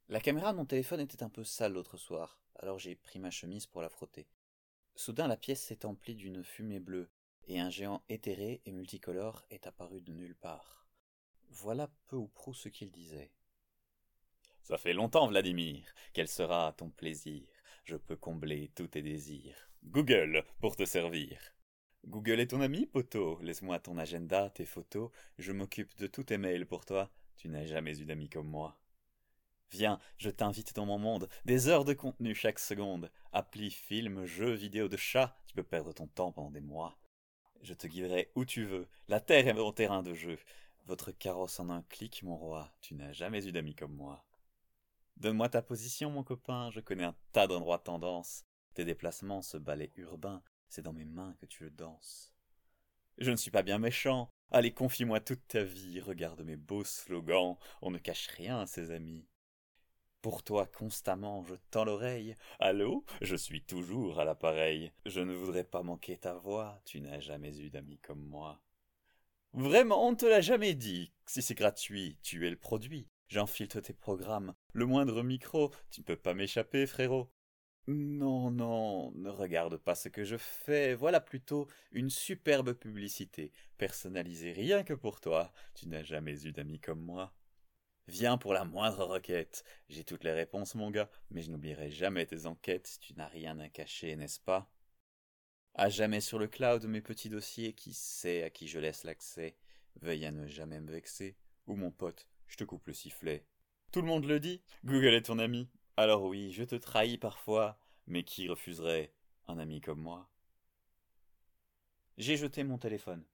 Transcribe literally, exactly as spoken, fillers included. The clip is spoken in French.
La caméra de mon téléphone était un peu sale l'autre soir, alors j'ai pris ma chemise pour la frotter. Soudain la pièce s'est emplie d'une fumée bleue, et un géant éthéré et multicolore est apparu de nulle part. Voilà peu ou prou ce qu'il disait. Ça fait longtemps, Vladimir. Quel sera ton plaisir? Je peux combler tous tes désirs. Google, pour te servir. Google est ton ami, poto. Laisse-moi ton agenda, tes photos. Je m'occupe de tous tes mails pour toi. Tu n'as jamais eu d'amis comme moi. Viens, je t'invite dans mon monde. Des heures de contenu chaque seconde. Applis, films, jeux, vidéos de chats. Tu peux perdre ton temps pendant des mois. Je te guiderai où tu veux. La terre est mon terrain de jeu. Votre carrosse en un clic, mon roi. Tu n'as jamais eu d'amis comme moi. Donne-moi ta position, mon copain, je connais un tas d'endroits tendance. Tes déplacements, ce ballet urbain, c'est dans mes mains que tu le danses. Je ne suis pas bien méchant. Allez, confie-moi toute ta vie, regarde mes beaux slogans, on ne cache rien à ses amis. Pour toi, constamment, je tends l'oreille. Allô, je suis toujours à l'appareil. Je ne voudrais pas manquer ta voix, tu n'as jamais eu d'amis comme moi. Vraiment, on ne te l'a jamais dit. Si c'est gratuit, tu es le produit. J'enfiltre tes programmes. Le moindre micro, tu ne peux pas m'échapper, frérot. Non, non, ne regarde pas ce que je fais. Voilà plutôt une superbe publicité, personnalisée rien que pour toi. Tu n'as jamais eu d'amis comme moi. Viens pour la moindre requête. J'ai toutes les réponses, mon gars, mais je n'oublierai jamais tes enquêtes. Tu n'as rien à cacher, n'est-ce pas? À jamais sur le cloud mes petits dossiers, qui sait à qui je laisse l'accès. Veuille à ne jamais me vexer, ou mon pote, je te coupe le sifflet. Tout le monde le dit, Google est ton ami. Alors oui, je te trahis parfois, mais qui refuserait un ami comme moi? J'ai jeté mon téléphone.